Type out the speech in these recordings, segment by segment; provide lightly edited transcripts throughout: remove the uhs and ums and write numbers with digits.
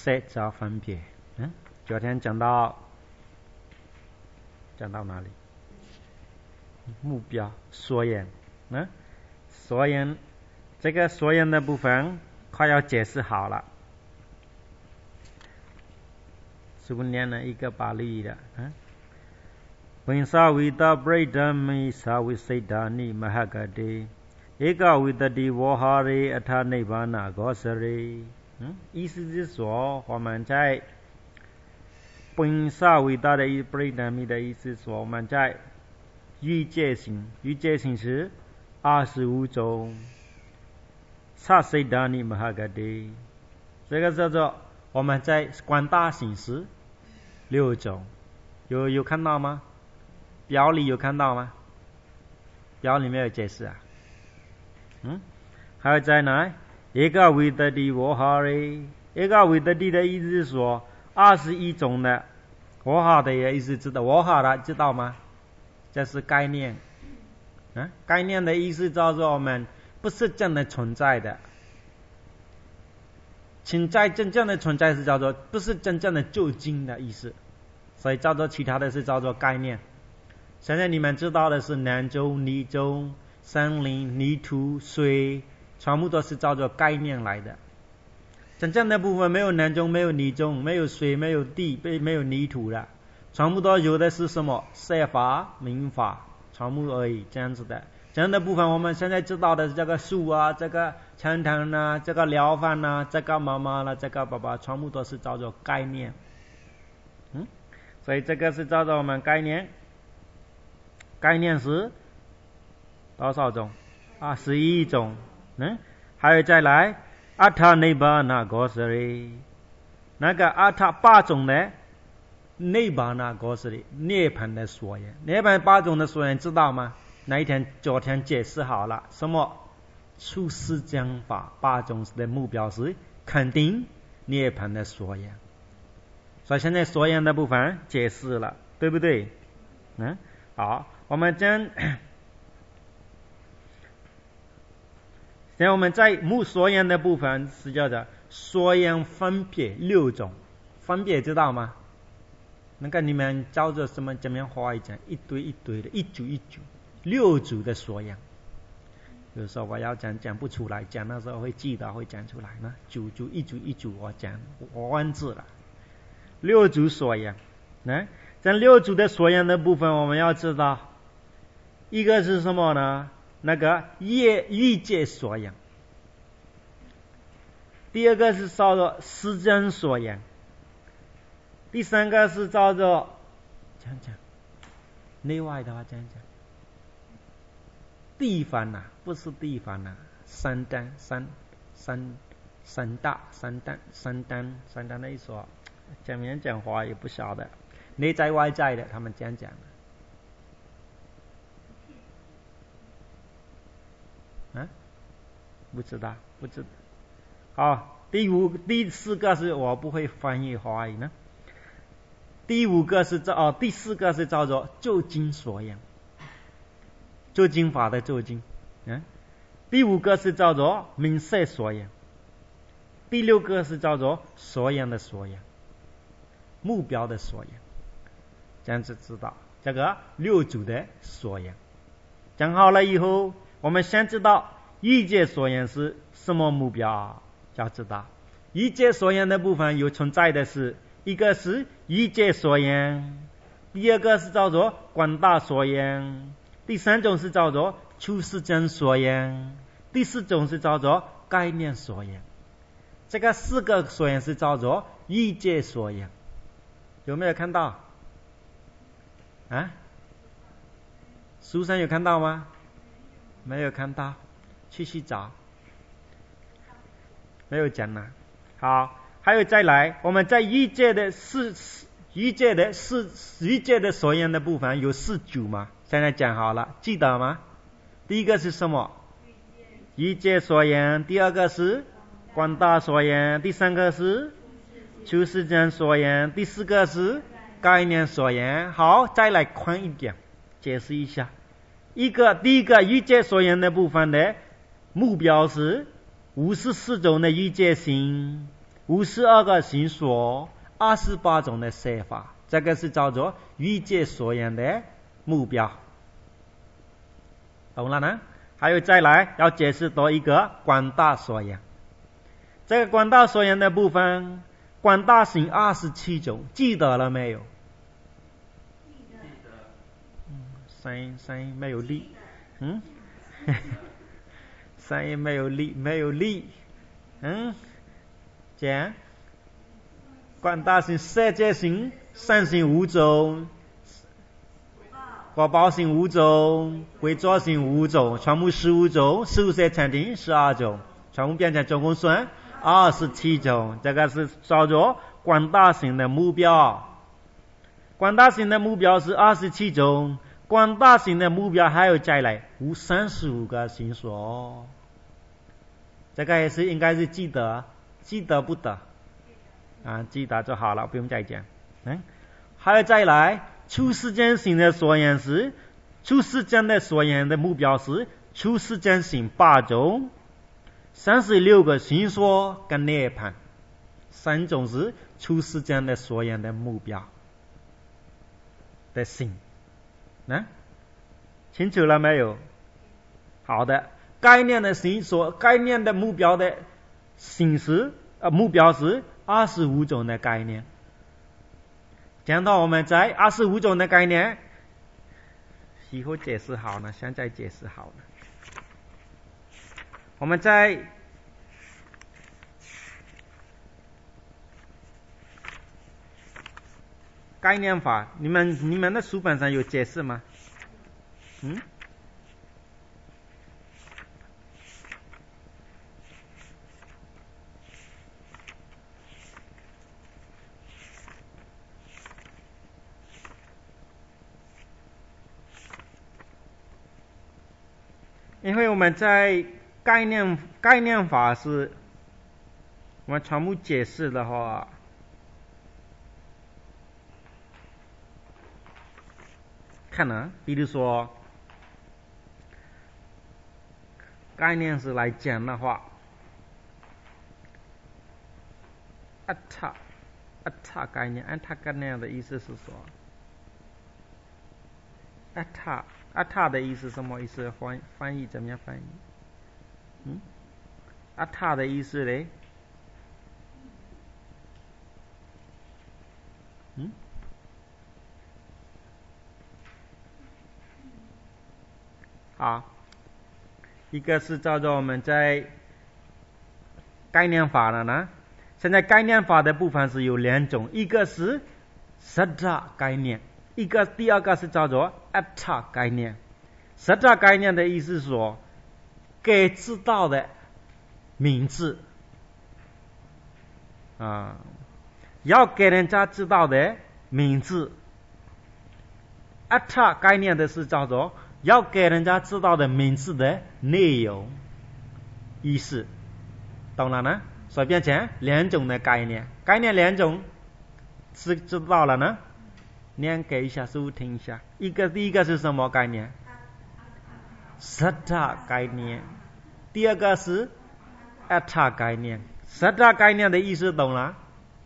色加分别。昨天讲到哪里？目标所言。所言这个所言的部分快要解释好了。是不是念了一个巴利的Vinsa Vida Bradami Savisedani Mahagade Eka Vidadi Vahare Atha Nibbana Gosare 意思是说我们在Vinsa Vida 的 Bradami 的意思说我们在欲界行是25种 Savisedani Mahagade 这个叫做我们在广大行是6种有看到吗？表里有看到吗？表里没有解释还有在哪？一个维德的我哈嘞，一个维德的的意思是说21种的我哈的意思知道我哈的知道吗？这是概念概念的意思叫做我们不是真的存在的。存在真正的存在是叫做不是真正的究竟的意思，所以叫做其他的是叫做概念。现在你们知道的是南州、泥州、森林、泥土、水，全部都是叫做概念来的。真正的部分没有南州、没有泥州、没有水、没有地、没有泥土的，全部都有的是什么？色法、名法，全部而已，这样子的。这样的部分我们现在知道的是这个树啊，这个餐堂啊，这个疗饭啊，这个妈妈啦，这个爸爸，全部都是叫做概念。所以这个是叫做我们概念。概念是多少种？21种。还有再来阿塔内巴那果实里，那个阿塔8种的内巴那果实里，涅槃的所言。涅槃8种的所言知道吗？昨天解释好了，什么出世讲法8种的目标是肯定涅槃的所言。所以现在所言的部分解释了，对不对？好，我们现在我们在所言的部分是叫做所言分别6种，分别知道吗？那个你们照着什么怎么样画一张，一堆一堆的，一组一组，6组的所言。有时候我要讲不出来，讲的时候会记得会讲出来呢。组一组一组我忘记了。6组所言，这6组的所言的部分我们要知道，一个是什么呢？那个欲界所言，第二个是叫做时间所言，第三个是叫做讲内外的话讲地方不是地方三单的意思讲话也不晓得，内在外在的他们这样讲的。不知道。好，第4个是我不会翻译华语呢。第4个是叫做究竟所言，究竟法的究竟。第5个是叫做名色所言，第6个是叫做所言的所言，目标的所言。这样子知道这个6组的所言。讲好了以后，我们先知道欲界所言是什么目标，要知道欲界所言的部分有存在的是，一个是欲界所言，第二个是叫做广大所言，第3种是叫做出世间所言，第4种是叫做概念所言。这个4个所言是叫做欲界所言。有没有看到书上有看到吗？没有看到，继续找。没有讲了。好，还有再来，我们在欲界的所言的部分有4组嘛？现在讲好了，记得吗？第一个是什么？欲界所言，第2个是广大所言，第3个是出世间所言，第4个是概念所言。好，再来宽一点解释一下。第一个欲界所言的部分的目标是54种的欲界行， 52个形所，28种的设法，这个是叫做欲界所缘的目标，懂了呢？还有再来要解释多一个广大所缘，这个广大所缘的部分，广大行27种，记得了没有？声音没有力，声音没有力，讲广大行、色界行、善行5种，果报行5种，归作行5种，全部15种，事无色禅定12种，全部变成总共算27种，这个是叫做广大行的目标。广大行的目标是27种，广大行的目标还有再来35个行所，这个也是应该是记得不得记得就好了，不用再讲。还有再来出世间行的所缘是，出世间的所缘的目标是出世间行8种，36个行所跟涅槃，3种是出世间的所缘的目标的行，清楚了没有？好的，概念的行所，概念的目标的行是目标是25种的概念。讲到我们在25种的概念，以后解释好了，现在解释好了。我们在概念法，你们的书本上有解释吗？因为我们在概念法是我们全部解释的话，看呢，比如说概念是来讲的话，阿塔概念，阿塔概念的意思是说，阿塔的意思什么意思？翻译怎么样翻译？阿塔的意思嘞？好，一个是叫做我们在概念法了呢。现在概念法的部分是有2种，一个是实扎概念，第二个是叫做阿塔概念。实扎概念的意思是说，给知道的名字要给人家知道的名字。阿塔概念的是叫做要给人家知道的名字的内容意思，懂了呢？所以变成2种的概念2种知道了呢？念给一下师父听一下。第一个是什么概念？实扎概念。第二个是阿塔概念。实扎概念的意思懂了？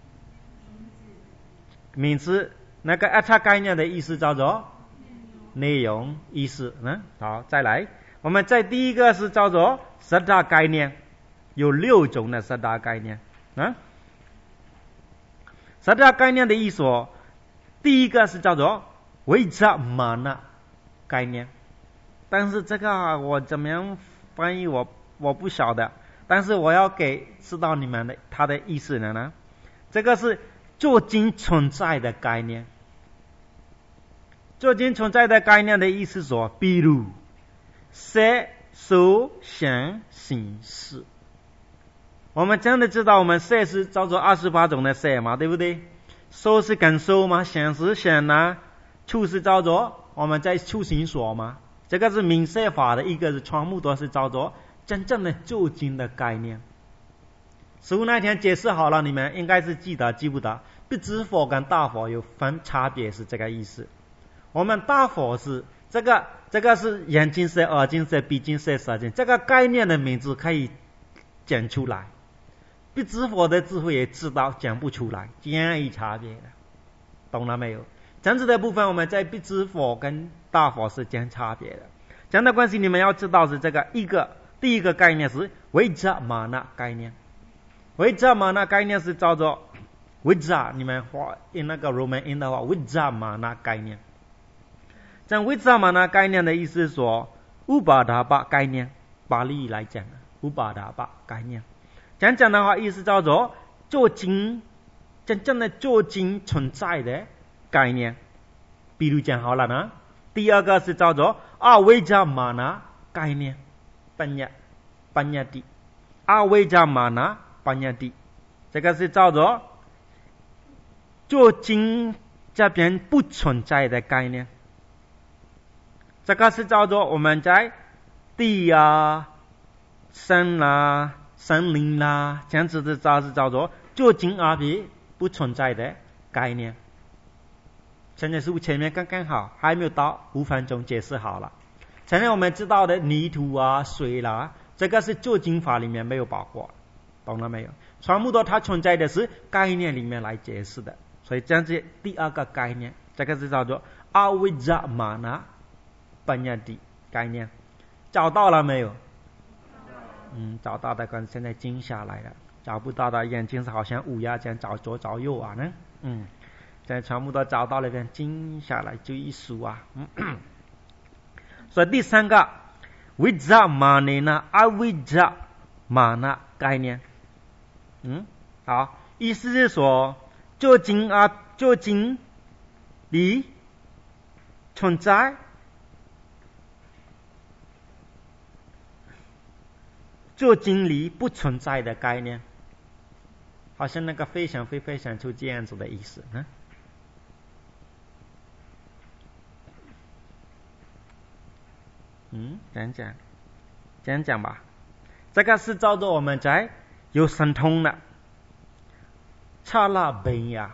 名字。那个阿塔概念的意思叫做内容意思。好，再来，我们在第一个是叫做实扎概念，有6种的实扎概念。实扎概念的意思，第一个是叫做维扎玛那概念，但是这个我怎么样翻译我不晓得，但是我要给知道你们的它的意思呢。这个是究竟存在的概念。究竟存在的概念的意思说，比如色受想行识，我们真的知道我们色是叫做28种的色嘛，对不对？受是感受嘛，想是想触是叫做我们在触行所嘛，这个是明色法的一个是全部都是叫做真正的究竟的概念。师父那天解释好了，你们应该是记不得？不知佛跟大佛有分差别，是这个意思。我们大佛是这个是眼睛色、耳睛色、鼻睛色、舌尖，这个概念的名字可以讲出来。 不知佛的智慧也知道讲不出来，这样一差别的，懂了没有？这样子的部分我们在不知佛跟大佛是这样差别的。这样的关系你们要知道是这个第一个概念是维扎玛那概念。维扎玛那概念是叫做维扎，你们画那个 Roman 音的话，维扎玛那概念。这样维扎玛那概念的意思是说乌巴达巴概念，巴利来讲乌巴达巴概念。这样讲的话，意思叫做究竟真正的究竟存在的概念。比如讲好了呢，第二个是叫做阿维扎玛那概念，班亚蒂，阿维扎玛那班亚蒂，这个是叫做究竟这边不存在的概念。这个是叫做我们在地啊、山啦、森林啦，这样子的是叫做究竟而别不存在的概念。现在是前面刚刚好，还没有到5分钟解释好了。前面我们知道的泥土啊、水啦，这个是究竟法里面没有包括，懂了没有？全部都它存在的是概念里面来解释的，所以这样子第二个概念，这个是叫做阿维扎玛那班亚蒂概念，找到了没有？找到的跟现在静下来了，找不到的眼睛是好像乌鸦这样找左找右啊呢。现在全部都找到了，边静下来就一数啊。所以第三个维扎玛内那阿维扎玛那概念，好，意思是说究竟里存在究竟里不存在的概念，好像那个飞翔出这样子的意思呢。这样讲吧，这个是叫做我们在有神通的查拉本雅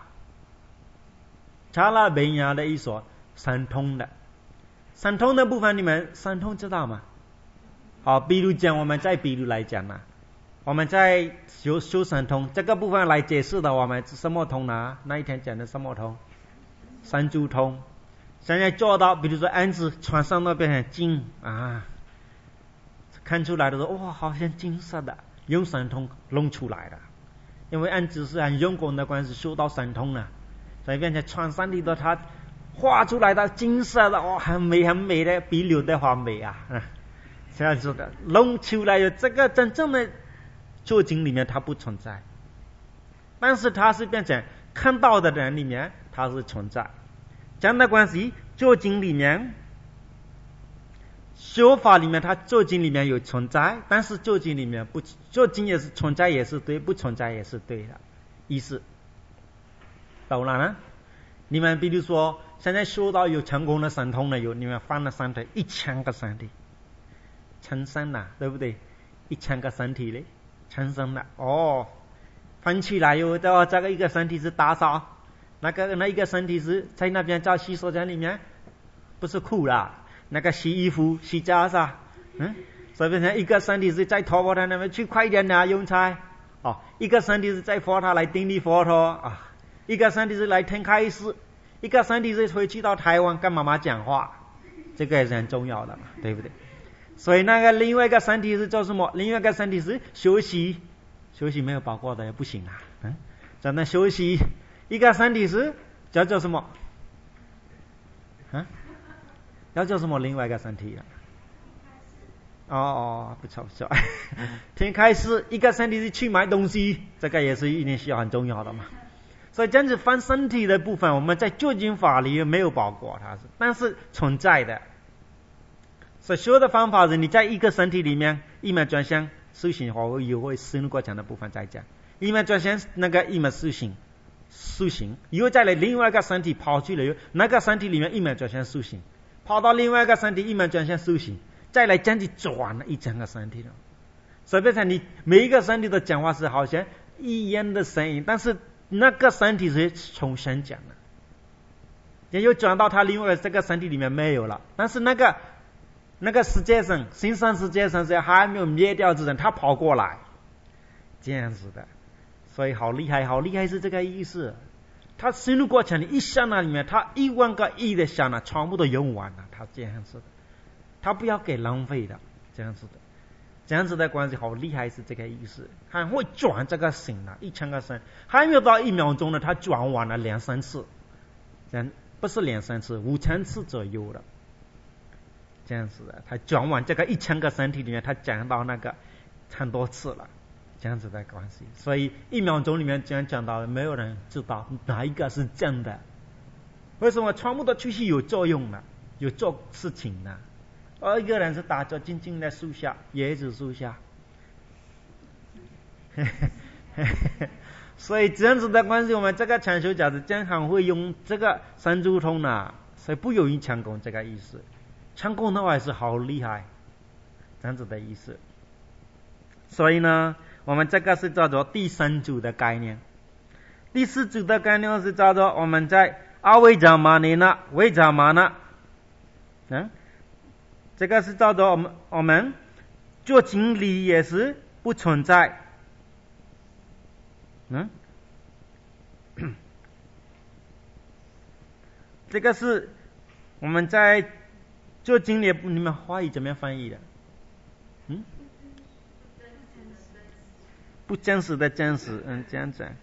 的一所神通的部分，你们神通知道吗？好，比如讲我们再比如来讲呢，我们在修神通这个部分来解释的，我们什么通呢？那一天讲的什么通？三珠通。现在做到比如说案子船上那边很金啊，看出来的时候哇好像金色的，用神通弄出来的，因为案子是很用功的关系修到神通了，所以变成船上里头它画出来的金色的哇很美的，比刘德华美啊，这样子的弄出来的这个真正的究竟里面它不存在，但是它是变成看到的人里面它是存在。这样的关系，究竟里面修法里面它究竟里面有存在，但是究竟里面不，究竟也是存在也是对，不存在也是对的意思，懂了呢？你们比如说现在修到有成功的神通了，有你们翻了身体1000个身体成身了，对不对？1000个身体嘞成身了翻起来有这个一个身体是打扫，那一个身体是在那边在洗手间里面，不是哭啦，那个洗衣服洗家是吧？所以变成一个身体是在头发那边去快点拿用餐一个身体是在佛塔来顶礼佛陀一个身体是来听开示，一个身体是回去到台湾跟妈妈讲话，这个也是很重要的嘛，对不对？所以那个另外一个身体是做什么？另外一个身体是休息没有包括的也不行在那休息。一个身体是叫做什么？要叫什么？另外一个身体不错听开始一个身体是去买东西，这个也是一定需要很重要的嘛。所以这样子翻身体的部分，我们在究竟法里没有包括它，但是存在的。所以修的方法是你在一个身体里面一面转向修行，我以后会深过讲的部分再讲。一面转向那个一面修行，以后再来另外一个身体跑去了，那个身体里面一面转向修行，跑到另外一个身体一面转向修行，再来这样子转了一整个身体了。所以变成你每一个身体的讲话是好像一样的声音，但是那个身体是重新讲的，也有转到他另外这个身体里面没有了，但是那个世界上新生世界上是还没有灭掉之前，他跑过来这样子的。 所以好厉害，好厉害是这个意思。他深入过程里一刹那里面，他1万个亿的刹那全部都用完了，他这样子的，他不要给浪费的，这样子的，这样子的关系好厉害是这个意思。还会转这个心了，1000个心，还没有到1秒钟呢，他转完了2、3次，这样不是2、3次，5000次左右了，这样子的，他转完这个1000个身体里面，他讲到那个很多次了。这样子的关系，所以1秒钟里面这样讲到，没有人知道哪一个是真的。为什么全部都出去有作用的，有做事情的？而一个人是打坐静静的树下，椰子树下，所以这样子的关系，我们这个禅修家子经常会用这个三足通呢，所以不容易成功这个意思。成功的话是好厉害，这样子的意思。所以呢，我们这个是叫做第3组的概念。第4组的概念是叫做我们在阿维伽玛尼那、维伽玛那，这个是叫做我们做经理也是不存在，这个是我们在做经理，你们华语怎么样翻译的？不真实的真实，这样子。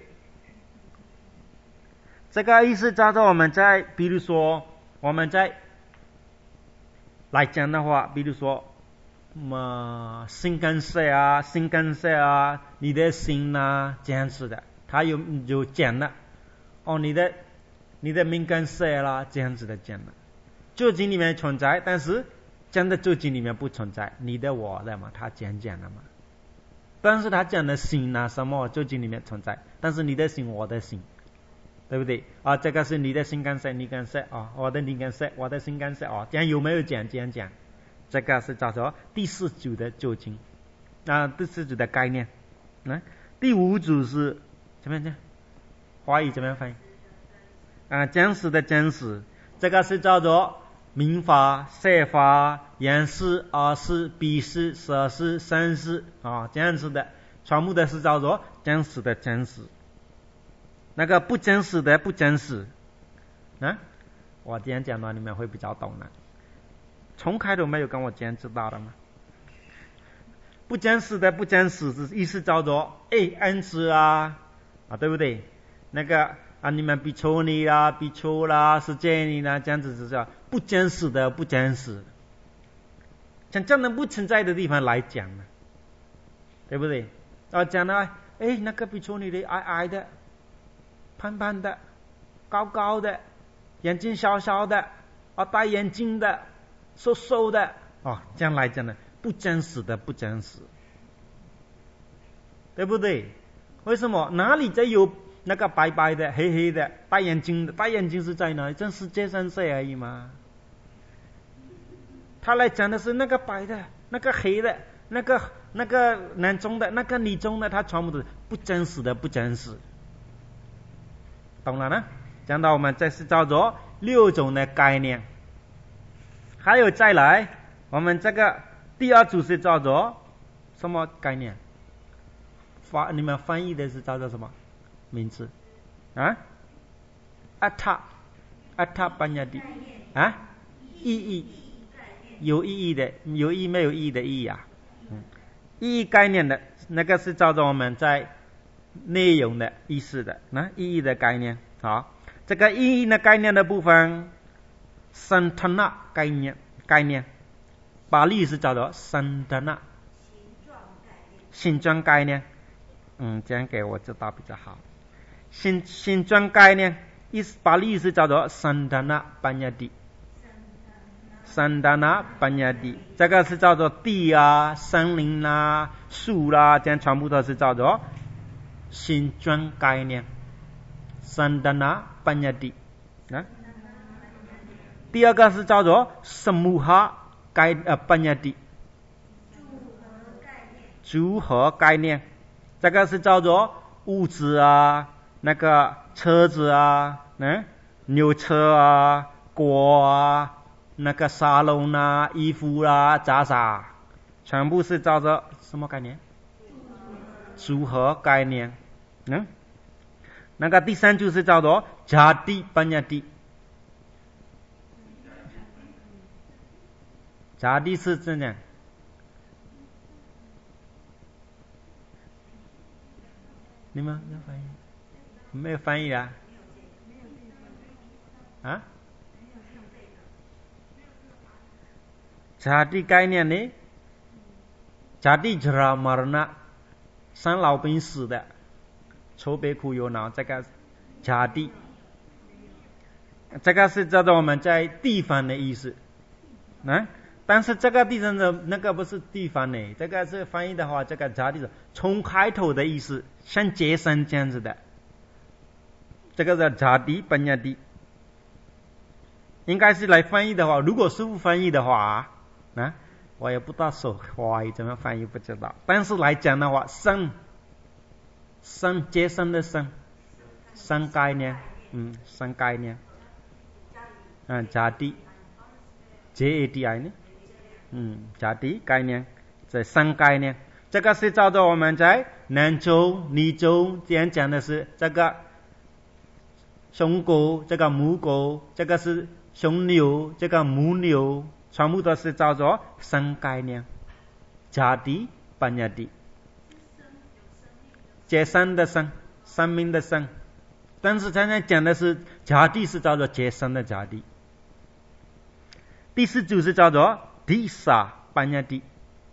这个意思叫做我们在，比如说我们在来讲的话，比如说心跟色啊，心跟色啊，你的心啊，这样子的，他有讲了，你的命跟色啦，这样子的讲了。究竟里面存在，但是真的究竟里面不存在，你的我的嘛，他讲了嘛。但是他讲的心啊什么究竟里面存在，但是你的心我的心，对不对啊？这个是你的心跟色，你跟色啊，我的你跟色，我的心跟色啊，这样有没有讲？这样讲，这个是叫做第4组的究竟啊，第4组的概念。第5组是怎么样讲？华语怎么样翻译？真实的真实，这个是叫做明法、色法、眼识、耳识、鼻识、舌识、身识啊，这样子的，全部的是叫做真实的真实。那个不真实的不真实，我这样讲的你们会比较懂了。从开头没有跟我这样知道的吗？不真实的不真实是意思叫做恩师啊，对不对？那个你们比丘尼啦、比丘啦、是这样啦，这样子是叫不真实的不真实，像这样不存在的地方来讲呢，对不对？讲了，那个比丘尼的矮矮的、胖胖的、高高的、眼睛小小的、戴眼镜的、瘦瘦的，这样来讲呢，不真实的不真实，对不对？为什么？哪里在有那个白白的、黑黑的、戴眼镜的？戴眼镜是在哪里？这世界上谁而已嘛。他来讲的是那个白的、那个黑的、那个男中的、那个女中的，他全部都是不真实的不真实，懂了呢？讲到我们这是叫做6种的概念。还有再来，我们这个第2组是叫做什么概念？你们翻译的是叫做什么名字？阿塔班雅蒂意义，有意义的，有意没有意义的意义啊？意义概念的那个是叫做我们在内容的意思的意义的概念。好，这个意义的概念的部分，桑塔纳概念，巴利是叫做桑塔纳，形状概念。这样给我知道比较好。形状概念，巴利是叫做桑塔纳班雅蒂，桑塔纳班雅蒂，这个是叫做地啊、森林啊、树啦，这样全部都是叫做形状概念。桑塔纳班雅蒂第2个是叫做什穆哈班雅蒂，组合概念。这个是叫做屋子啊、那个车子啊、牛车啊、锅啊、那个沙龙啊、衣服啊、杂啥，全部是叫做什么概念？组合概念。 那个第三就是叫做迦蒂班雅蒂。迦蒂是怎样？你们要翻译？没有翻译啊？啊？迦蒂概念呢？迦蒂jara marna， 生老病死的，愁悲苦忧恼，这个迦蒂，这个是叫做我们在地方的意思。但是这个地方的那个不是地方呢，这个是翻译的话，这个迦蒂是从开头的意思，像结山这样子的，这个叫迦蒂班雅蒂。应该是来翻译的话，如果师父翻译的话我也不知道华语怎么翻译，不知道。但是来讲的话，生结生的生概念，生概念，迦蒂 JADI 呢，迦蒂概念，这生概念，这个是叫做我们在南州、尼州这样讲的是这个雄狗，这个母狗，这个是雄牛，这个母牛，全部都是叫做生概念，迦蒂班雅蒂，结生的生，生命的生。但是现在讲的是迦蒂是叫做结生的迦蒂。第四组是叫做迪萨班雅蒂，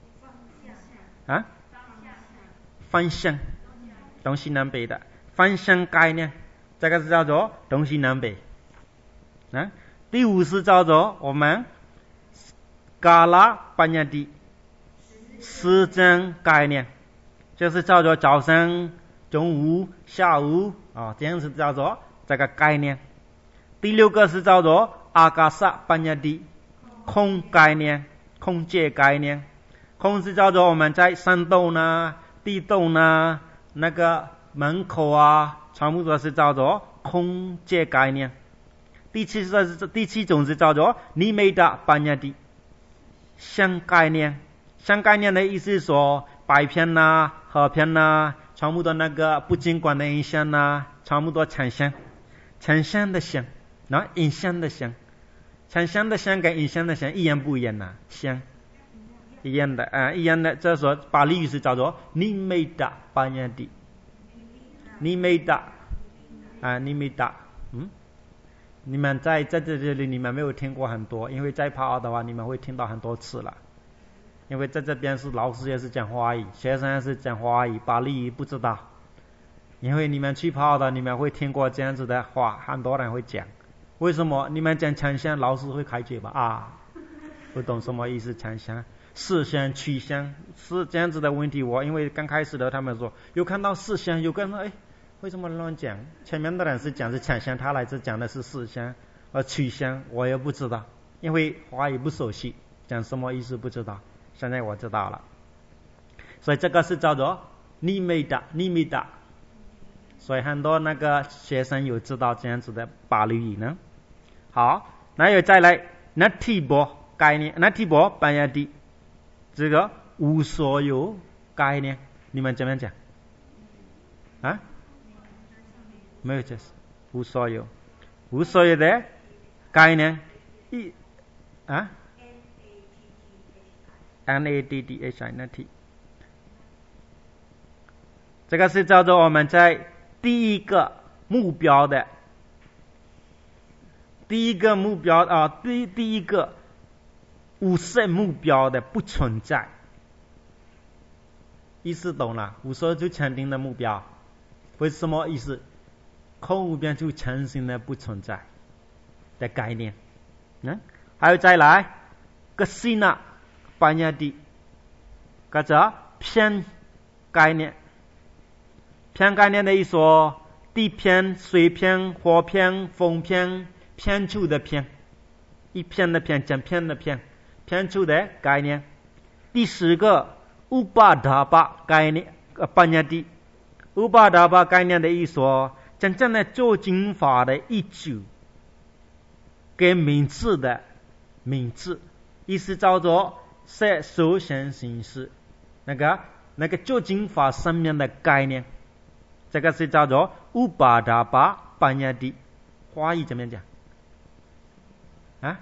方向，东西南北的方向概念，这个是叫做东西南北。第五是叫做我们嘎拉班雅蒂，时间概念，就是叫做早上、中午、下午这样子叫做这个概念。第六个是叫做阿嘎萨班雅蒂，空概念，空界概念。空是叫做我们在山洞地洞那个门口全部都是叫做空界概念。第七种是叫做尼美达班雅蒂，相概念。相概念的意思是说白片合片全部都那个不经观的影像全部都产相的相，然后影像的相，产相的相跟影像的相一样不一样相一样的一样的。这说巴利语是叫做尼美达班雅蒂，尼美达尼美达。你们在这里你们没有听过很多，因为在帕奥的话你们会听到很多次了。因为在这边是老师也是讲华语，学生也是讲华语，巴利语不知道。因为你们去帕奥的，你们会听过这样子的话，很多人会讲。为什么你们讲强相，老师会开嘴吧？不懂什么意思强相，四相取相是这样子的问题。我因为刚开始的他们说有看到四相，有看到为什么乱讲？前面的人是讲是强相，他来这讲的是四相，取相我也不知道，因为华语不熟悉，讲什么意思不知道。现在我知道了，所以这个是叫做尼美达，所以很多那个学生有知道这样子的巴利语呢。好，那又再来那提波概念，那提波班雅蒂，这个无所有概念，你们怎么讲？没有解释，无所有的概念NADDHI， 这个是叫做我们在第一个目标第一个无色目标的不存在，意思懂了？无色就肯定的目标，为什么意思？空无边就诚信的不存在的概念。还有再来个西纳班雅蒂，或者偏概念。偏概念的意思说地偏、水偏、火偏、风偏，偏处的偏，一偏的偏，整偏的偏，偏处的概念。第10个乌巴达巴概念班雅蒂，乌巴达巴概念的意思说真正的究竟法的一组跟名字的名字，意思叫做色受想行识，那个究竟法上面的概念， 这个是叫做乌巴达巴班亚蒂。华语怎么样讲？啊？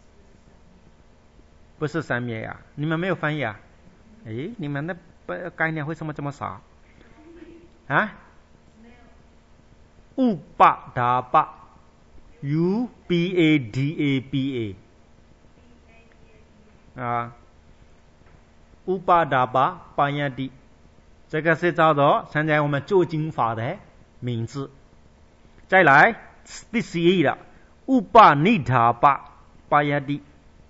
不是三灭呀？你们没有翻译啊？诶，你们的概念为什么这么少？啊？乌巴达巴 ，UBADABA 啊，乌巴达巴班亚蒂，这个是叫做现在我们做经法的名字。再来第11了，乌巴尼达巴班亚蒂，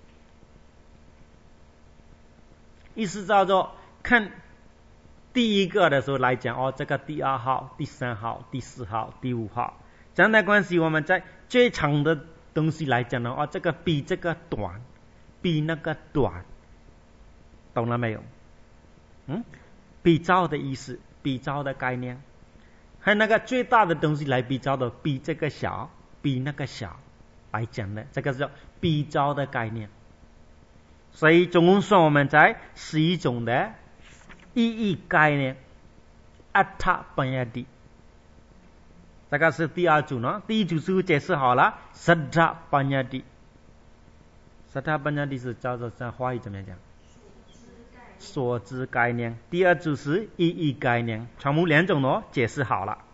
意思叫做看第一个的时候来讲，哦，这个第2号、第3号、第4号、第5号，这样的关系，我们在最长的东西来讲呢，哦，这个比这个短，比那个短，懂了没有？比较的意思，比较的概念，还有那个最大的东西来比较的，比这个小，比那个小来讲的，这个叫比较的概念。所以总共说我们在11种的意义概念，阿塔班亚蒂，这个是第2组呢。第1组是解释好了，萨塔班亚蒂，萨塔班亚蒂是叫做在华语怎么样讲？所知概念。第2组是意义概念，全部2种呢解释好了。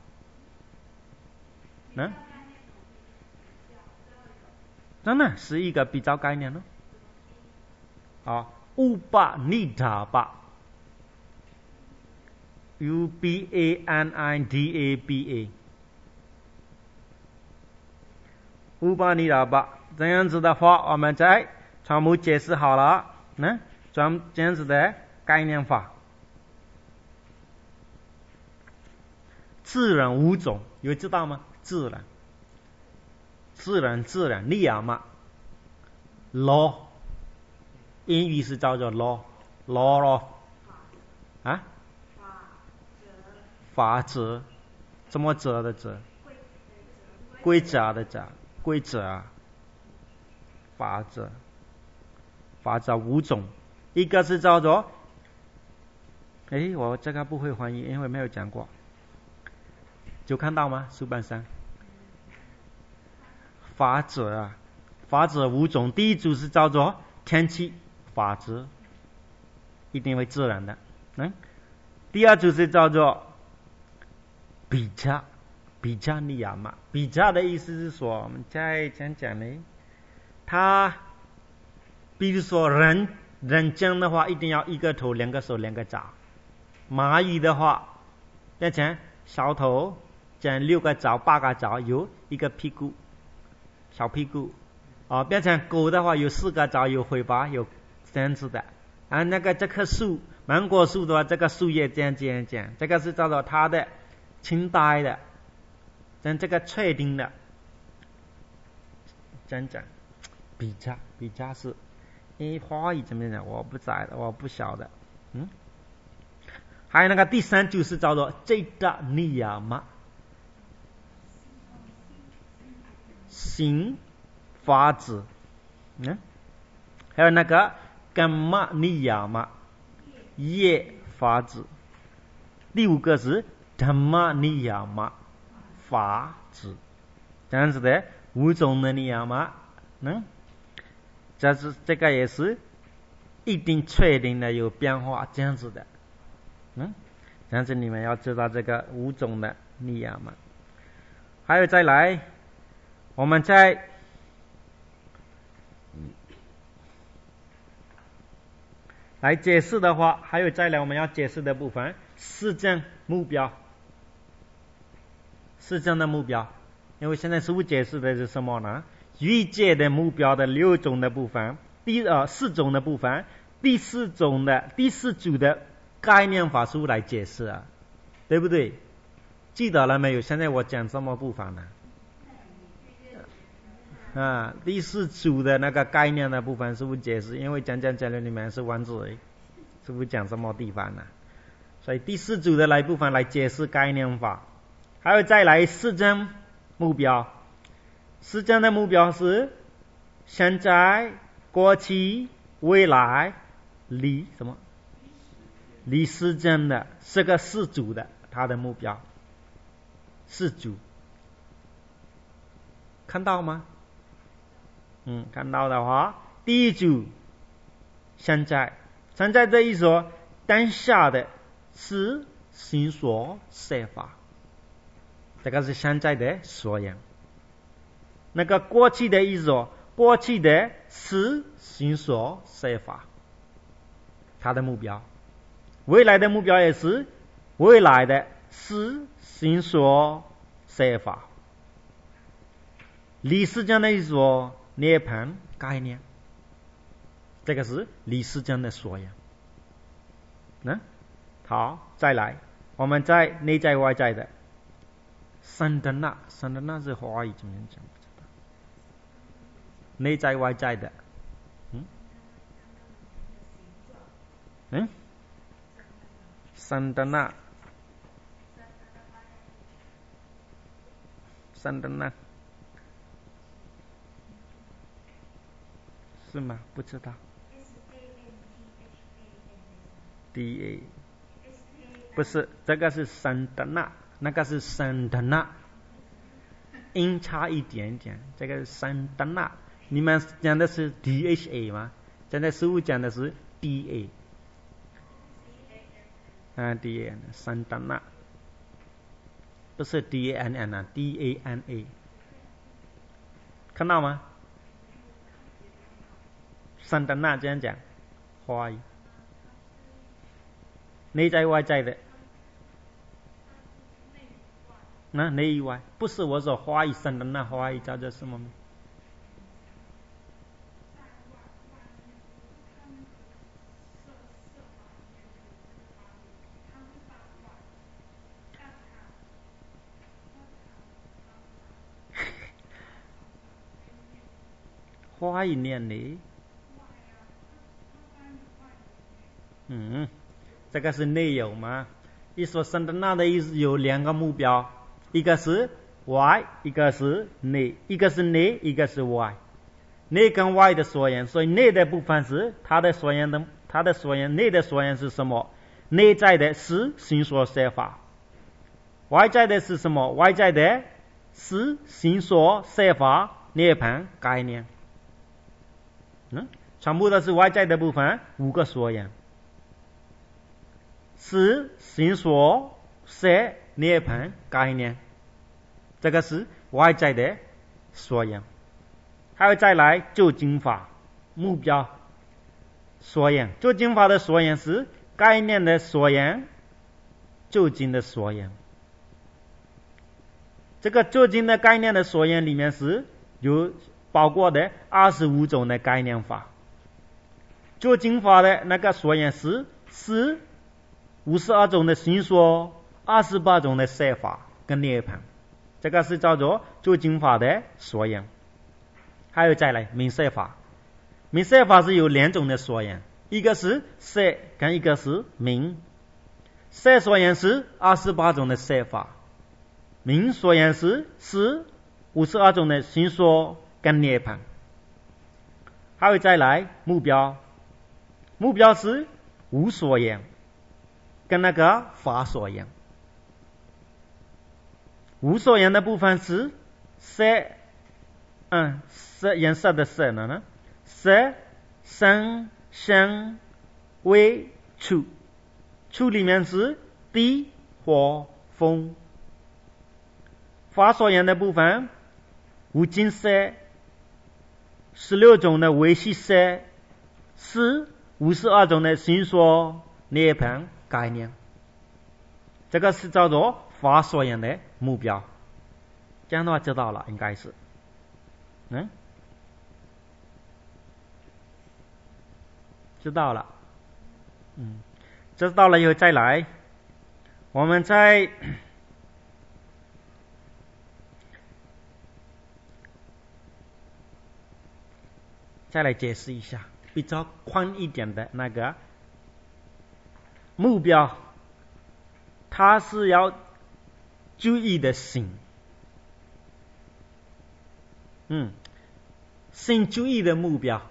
真的是一个比较概念呢。好，乌巴尼达巴 ，UBANIDABA， 乌巴尼达巴，这样子的话，我们再全部解释好了，这样子的概念法。自然5种，有知道吗？自然，利亚嘛 ，law， 英语是叫做 law of 啊，法则，怎么则的则？规则的则，规则，法则5种，一个是叫做，我这个不会翻译，因为没有讲过，就看到吗？书本上。法则5种，第1组是叫做天气法则，一定会自然的。第2组是叫做比较尼亚嘛，比较的意思是说，我们再讲呢，他比如说人讲的话，一定要1个头2个手2个脚，蚂蚁的话变成小头讲6个脚8个脚，有1个屁股。小屁股，变成狗的话有4个脚有尾巴，有这样子的。这棵树，芒果树的话，这个树叶这样，这个是叫做它的清代的，像这个确定的，这样讲。比较是，华语怎么讲？我不晓得。还有那个第3组是叫做这达尼亚嘛。行法子，还有那个干嘛尼亚嘛，业法子。第5个是ධម្ម尼亚嘛，法子，这样子的5种的尼亚嘛，这个也是一定确定的有变化，这样子的，这样子你们要知道这个5种的尼亚嘛。还有再来。我们再来解释的话，还有再来我们要解释的部分，实证目标。实证的目标，因为现在师父解释的是什么呢？欲界的目标的6种的部分，4种的部分，第4组的概念法师父来解释啊，对不对？记得了没有？现在我讲什么部分呢？第4组的那个概念的部分师父解释，因为讲了你们是忘记师父讲什么地方呢？所以第4组的来部分来解释概念法，还有再来实证目标。实证的目标是现在、过去、未来、离实证的，是个4组的它的目标。 是主，看到吗？看到的话，第一组现在这一说当下的是心所设法，这个是现在的所言。那个过去的意思说，过去的是心所设法，他的目标；未来的目标也是未来的是心所设法。历史讲的意思说涅槃概念，这个是历史讲的所言。好，再来，我们在内在外在的三德纳是华语怎么讲？内在外在的，三德纳是吗？不知道。DA 不是，这个是三德纳，那个是三德纳，音差一点点。这个是三德纳，你们讲的是 DHA 吗？现在师父讲的是 DA。DAN 三德纳，不是 DANN 啊 ，DANA， 看到吗？三德纳这样讲，华语。内在外在的，内外不是我说华语三德纳，华语叫做什么？华语念的，这个是内有吗？一说三德纳的意思有两个目标，一个是外，一个是内，一个是内，一个是外。内跟外的所言，所以内的部分是它的所言，内的所言是什么？内在的是心所设法，外在的是什么？外在的是心所设法涅槃概念。全部都是外在的部分，五个所言，是心所设涅槃概念，这个是外在的所言。还有再来究竟法目标所言，究竟法的所言是概念的所言，究竟的所言。这个究竟的概念的所言里面是有包括的25种的概念法。究竟法的那个所言是52种的心说，28种的设法跟涅槃，这个是叫做究竟法的所言。还有再来明设法，明设法是有两种的所言，一个是设跟一个是明。设所言是28种的设法，明所言是52种的心说跟涅槃。还有再来目标是无所言跟那个法所言。无所言的部分是色，色颜色的色呢？色、声、香、味、触，触里面是地、火、风。法所言的部分，无尽色，16种的微细色，是52种的心说涅槃概念，这个是叫做法所言的目标。这样的话知道了，应该是，知道了，知道了以后再来，我们再来解释一下比较宽一点的那个目标，它是要注意的心，心注意的目标，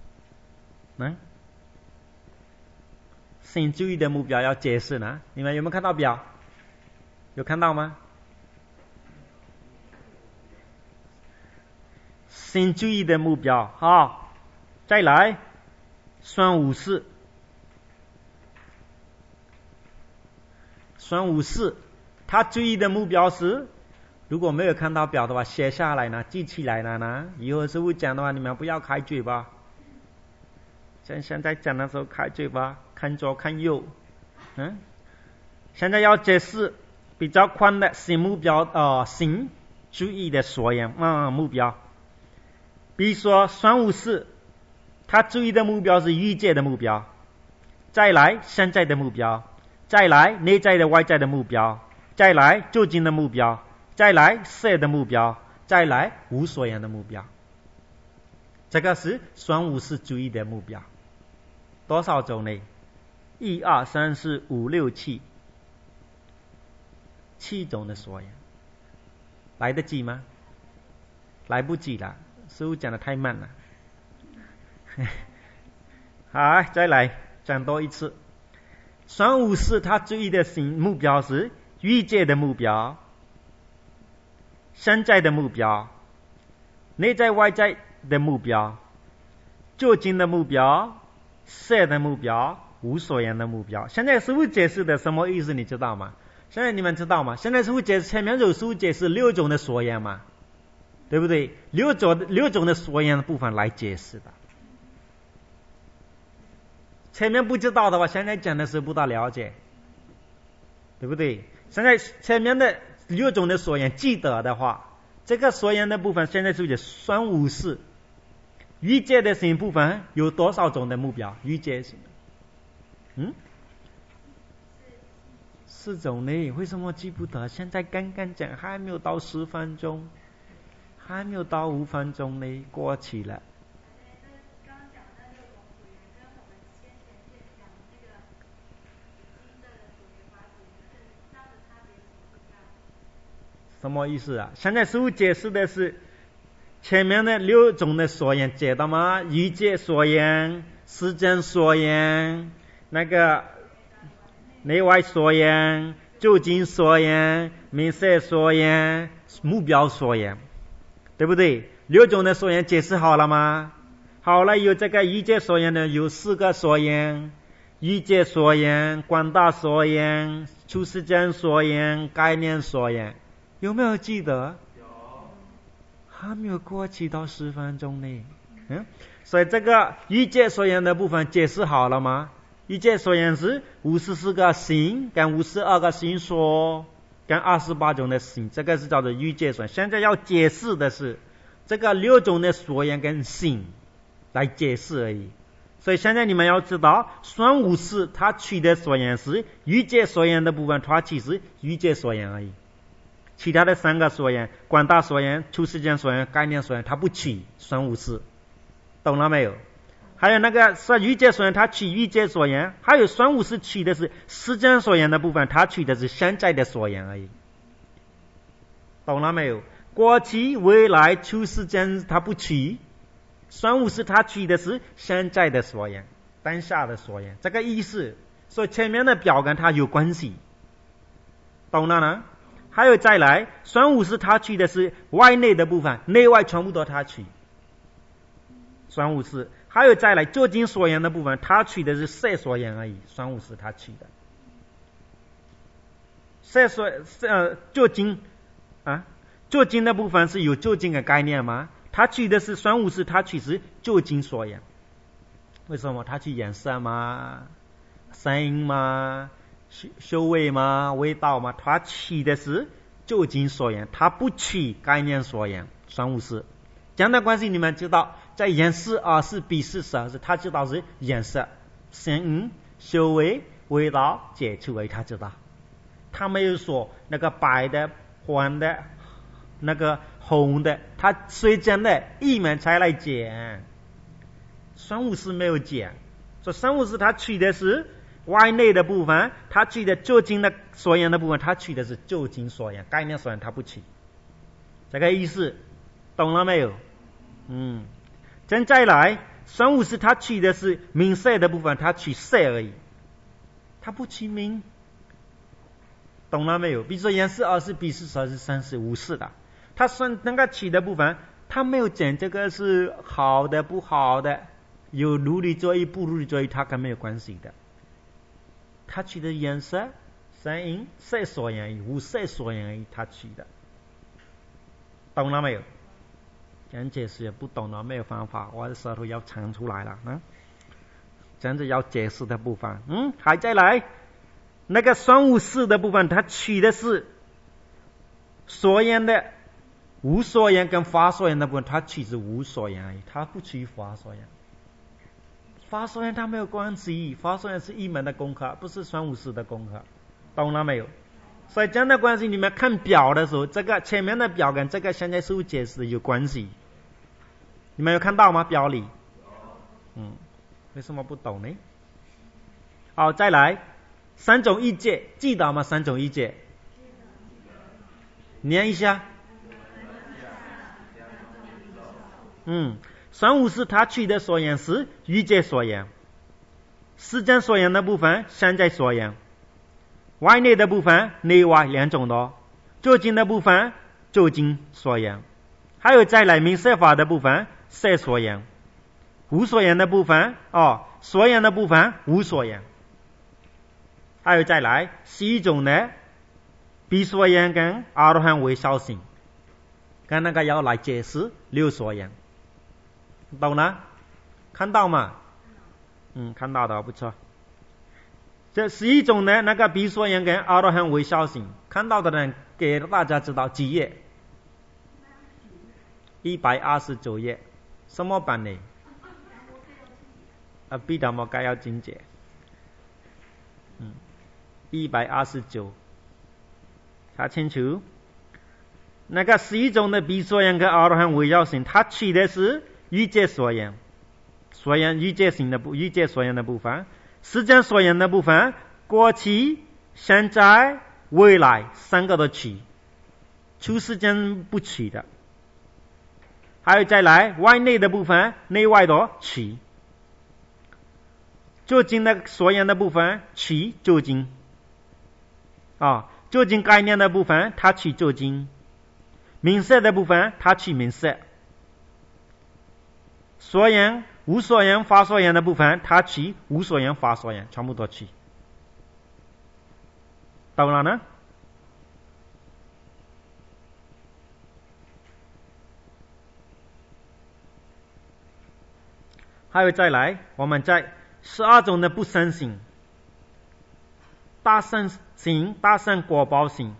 心注意的目标要解释呢？你们有没有看到表？有看到吗？ 心主义的目标。好，再来双五四。双五四，他注意的目标是，如果没有看到表的话，写下来呢，记起来了呢。以后师父讲的话，你们不要开嘴巴。现在讲的时候开嘴巴，看左看右。现在要解释比较宽的新目标，新注意的所言目标。比如说双五四，他注意的目标是欲界的目标，再来现在的目标，再来内在的外在的目标，再来究竟的目标，再来色的目标，再来无所言的目标。这个是双五四主义的目标。多少种呢？1、2、3、4、5、6、7， 7种的所言。来得及吗？来不及了，师父讲的太慢了。好，再来讲多一次。双五四他注意的目标是欲界的目标，现在的目标，内在外在的目标，究竟的目标，色的目标，无所言的目标。现在师父解释的什么意思你知道吗？现在你们知道吗？现在师父解释前面有师父解释6种的所言嘛，对不对？6种的所言的部分来解释的。前面不知道的话，现在讲的时候不大了解，对不对？现在前面的6种的所言记得的话，这个所言的部分现在是双五四。欲界的行部分有多少种的目标？欲界行4种呢？为什么记不得？现在刚刚讲，还没有到10分钟，还没有到5分钟呢，过期了。什么意思啊？现在师父解释的是前面的6种的所言，解到吗？欲界所言、世间所言、那个内外所言、究竟所言、名色所言、目标所言，对不对？6种的所言解释好了吗？好了，有这个欲界所言呢，有4个所言：欲界所言、广大所言、出世间所言、概念所言。有没有记得？有。还没有过期到10分钟呢。所以这个欲界所言的部分解释好了吗？欲界所言是54个行跟52个行说跟28种的行，这个是叫做欲界所言。现在要解释的是这个6种的所言跟行来解释而已。所以现在你们要知道，双五四它取的所言是欲界所言的部分，它其实欲界所言而已。其他的3个所言，广大所言、出世间所言、概念所言，它不取双五四，懂了没有？还有那个是欲界所言，它取欲界所言；还有双五四取的是世间所言的部分，它取的是现在的所言而已，懂了没有？过去、未来、出世间，它不取。双五四它取的是现在的所言，当下的所言，这个意思。所以前面的表跟它有关系，懂了呢？还有再来，双五四它取的是外内的部分，内外全部都它取。双五四还有再来究竟所言的部分，它取的是色所言而已。双五四它取的究竟究竟的部分是有究竟的概念吗？它取的是双五四，它取是究竟所言。为什么？它取颜色吗？声音吗？修为吗？味道吗？它取的是究竟所言，它不取概念所言。双五四这样的关系你们知道，在颜色是比视色是他知道是颜色、声音、修为、味道、接触而已，他知道。他没有说那个白的、黄的、那个红的，他随真的一门才来讲。双五四没有讲，所以双五四他取的是外内的部分，他取的究竟的所言的部分，他取的是究竟所言，概念所言他不取。这个意思懂了没有？真再来，双五四他取的是名色的部分，他取色而已，他不取名，懂了没有？比如说颜色2是比视2是3是5是的，他算那个取的部分， 他没有讲这个是好的不好的，有努力做一不努力做一，他跟没有关系的。他取的颜色、声音、色所言语、无色所言语，他取的，懂了没有？讲解释也不懂了，没有方法，我的舌头要长出来了啊！这样子要解释的部分，还再来那个双无事的部分，它取的是所言的无所言跟法所言的部分，它取是无所言而已，它不取法所言。法所言它没有关系，法所言是一门的功课，不是双无事的功课，懂了没有？所以这样的关系，你们看表的时候，这个前面的表跟这个现在事物解释有关系。你们有看到吗？表里，为什么不懂呢？好，再来三种意界，记得吗？三种意界，念一下。双无事他取的所言是欲界所言，世间所言的部分现在所言，外内的部分内外两种的，究竟的部分究竟所言，还有再来明色法的部分色所言，无所言的部分所言的部分无所言，还有再来是一种的比所言跟阿罗汉微笑性，跟那个要来解释六所言，懂了？看到吗？看到的不错。这是一种的那个比所言跟阿罗汉微笑性，看到的人给大家知道几页？129页，什么版呢？比达摩该要精简。129，查清楚。那个是一种的比所言跟阿罗汉微笑性，它取的是欲界所言，所言欲界性的欲界所言的部分，世间所言的部分，过去、现在、未来三个都取，出世间不取的。还有再来外内的部分，内外都取。究竟的所言的部分取究竟，究竟概念的部分它取究竟，明色的部分它取明色，所言无所言法所言的部分它取无所言法所言，全部都取，懂了呢？还有再来，我们在12种的不生性，大圣行、大圣果报行，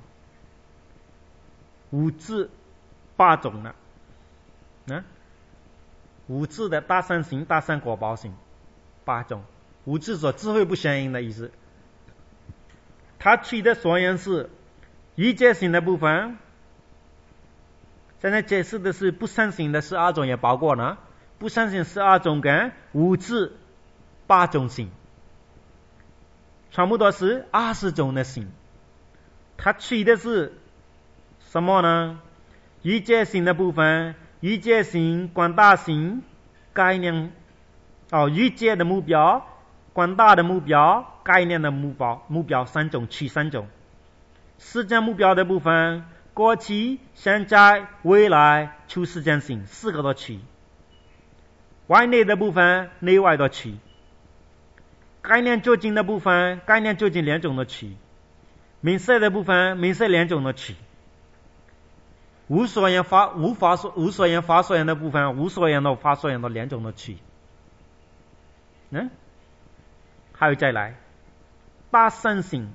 五智8种了。五智的大圣行、大圣果报行8种，五智所智慧不相应的意思。他取的所言是欲界行的部分，现在解释的是不生行的12种也包括了，不生行12种跟五智8种行，全部都是20种的行。它取的是什么呢？欲界行的部分，欲界行、广大行、概念欲界的目标、广大的目标、概念的目标3种，取3种。世间目标的部分，过去、现在、未来、出世间行4个都取。外内的部分，内外都取。概念究竟的部分，概念究竟2种都取。明色的部分，明色2种都取。无所言法所言的部分，无所言的法所言的2种都取。还有再来大圣行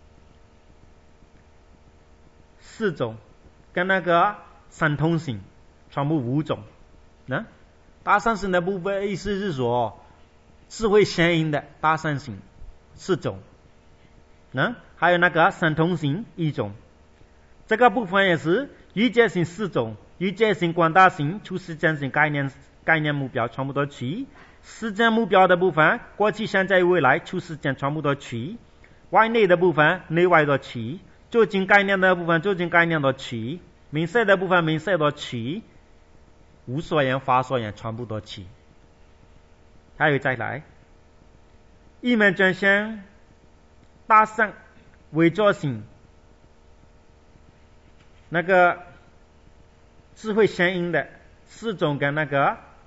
4种，跟那个神通行全部5种。大圣行的部分意思是说智慧相应的大圣行4种，还有那个神通行1种。这个部分也是欲界行4种，欲界行、广大行、出世间行、概念目标全部都取。世间目标的部分，过去、现在、未来、出世间全部都取。外内的部分，内外都取。究竟概念的部分，究竟概念都取。明色的部分，明色都取。无所言法所言全部都取。还有再来一门真相大圣为作行，那个智慧相应的 4种跟那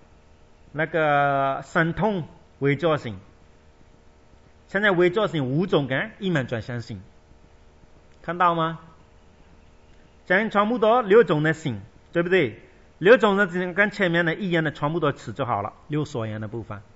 个神通微作性。现在微作性5种跟一门转向性，看到吗？这样全部都6种的性，对不对？6种的性跟前面的一样的全部都吃就好了，6所言的部分。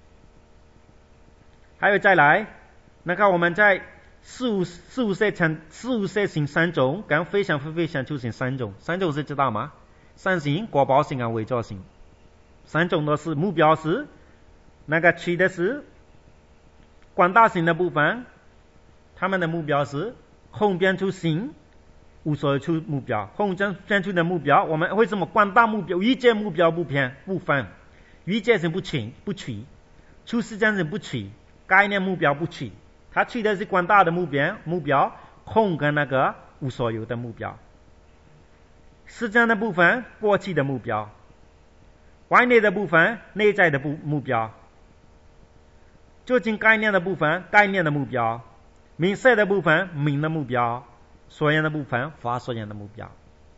还有再来，那个我们在事物色性3种跟非想非非想处性3种，3种是知道吗？善性、果报性和微作性，3种都是目标是那个取的是广大性的部分，他们的目标是后边出性，无所处目标。后边出的目标，我们为什么广大目标欲界目标不分？欲界是不取，出世间是不取，概念目标不取，他取的是广大的目标空跟那个无所有的目标。世间的部分过去的目标，外内的部分内在的目标，究竟概念的部分概念的目标，名色的部分名的目标，所言的部分法所言的目标。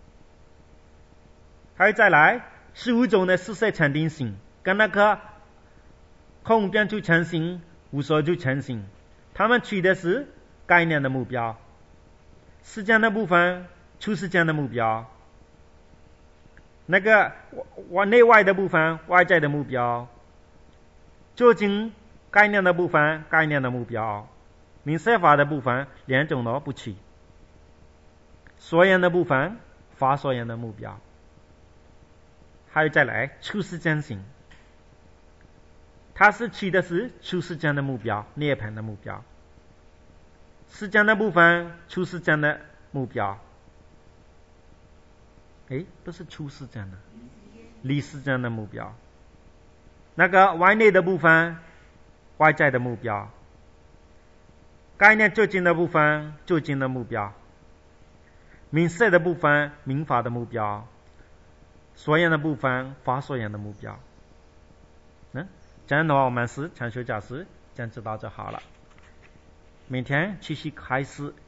还有再来15种的4色禅定性跟那个空边出成性无所处成性，他们取的是概念的目标，世间的部分出世间的目标，那个内外的部分外在的目标，究竟概念的部分概念的目标，名色法的部分2种都不取，所言的部分法所言的目标。还有再来出世间性，它是取的是出世间的目标涅槃的目标，世间的部分出世间的目标，不是出世间的离世间的目标，那个外内的部分外在的目标，概念究竟的部分究竟的目标，名色的部分名法的目标，所言的部分法所言的目标。这样的话我们是禅修教师，这样知道就好了。明天继续开始